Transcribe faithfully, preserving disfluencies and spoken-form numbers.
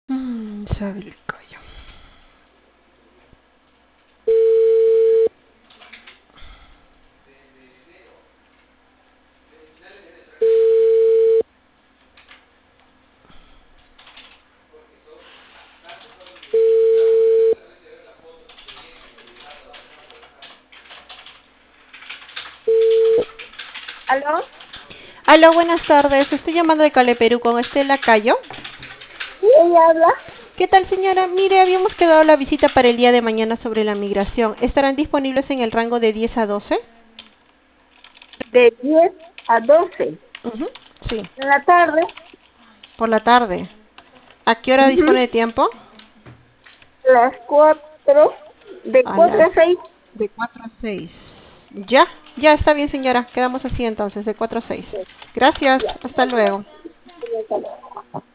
Mm, Isabel Cayo. ¿Aló? Aló, buenas tardes. Estoy llamando de Cale, Perú con Estela Cayo. ¿Sí ella habla? ¿Qué tal, señora? Mire, habíamos quedado la visita para el día de mañana sobre la migración. ¿Estarán disponibles en el rango de diez a doce? De diez a doce Ujú, sí, en la tarde. por la tarde. ¿A qué hora Ujú. dispone de tiempo? Las cuatro, de A cuatro a seis. las de cuatro a seis. Ya, ya está bien, señora. Quedamos así entonces, de cuatro a seis. Gracias. Hasta luego. Ya.